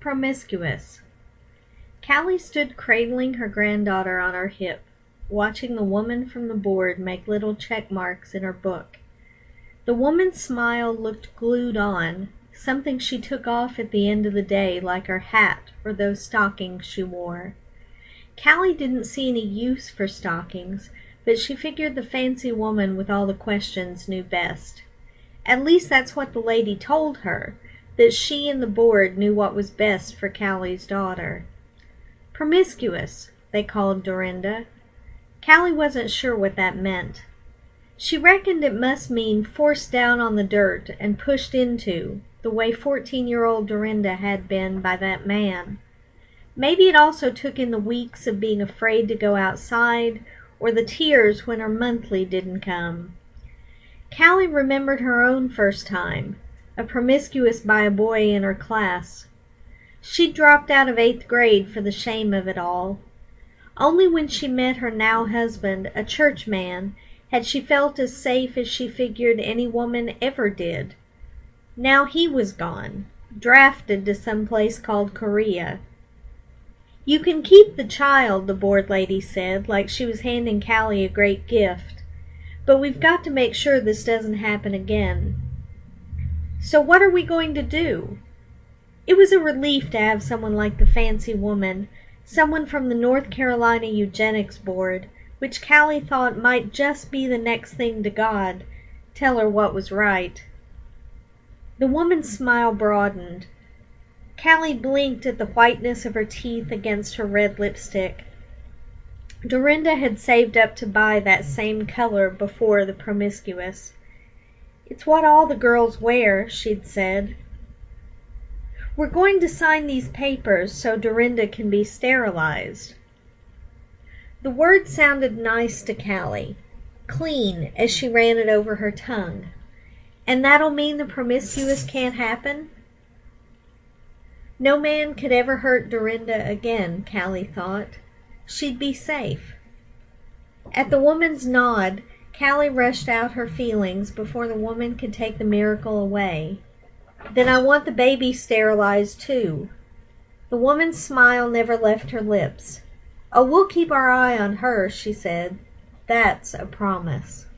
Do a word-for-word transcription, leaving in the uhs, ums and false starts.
Promiscuous. Callie stood cradling her granddaughter on her hip, watching the woman from the board make little check marks in her book. The woman's smile looked glued on, something she took off at the end of the day, like her hat or those stockings she wore. Callie didn't see any use for stockings, but she figured the fancy woman with all the questions knew best. At least that's what the lady told her, that she and the board knew what was best for Callie's daughter. Promiscuous, they called Dorinda. Callie wasn't sure what that meant. She reckoned it must mean forced down on the dirt and pushed into, the way fourteen-year-old Dorinda had been by that man. Maybe it also took in the weeks of being afraid to go outside, or the tears when her monthly didn't come. Callie remembered her own first time, a promiscuous by a boy in her class. She'd dropped out of eighth grade for the shame of it all. Only when she met her now husband, a church man, had she felt as safe as she figured any woman ever did. Now he was gone, drafted to some place called Korea. "You can keep the child," the board lady said, like she was handing Callie a great gift. "But we've got to make sure this doesn't happen again." "So what are we going to do?" It was a relief to have someone like the fancy woman, someone from the North Carolina Eugenics Board, which Callie thought might just be the next thing to God, tell her what was right. The woman's smile broadened. Callie blinked at the whiteness of her teeth against her red lipstick. Dorinda had saved up to buy that same color before the Promiscuous. "It's what all the girls wear," she'd said. "We're going to sign these papers so Dorinda can be sterilized." The word sounded nice to Callie, clean as she ran it over her tongue. "And that'll mean the Promiscuous can't happen?" No man could ever hurt Dorinda again, Callie thought. She'd be safe. At the woman's nod, Callie rushed out her feelings before the woman could take the miracle away. "Then I want the baby sterilized too." The woman's smile never left her lips. "Oh, we'll keep our eye on her," she said. "That's a promise."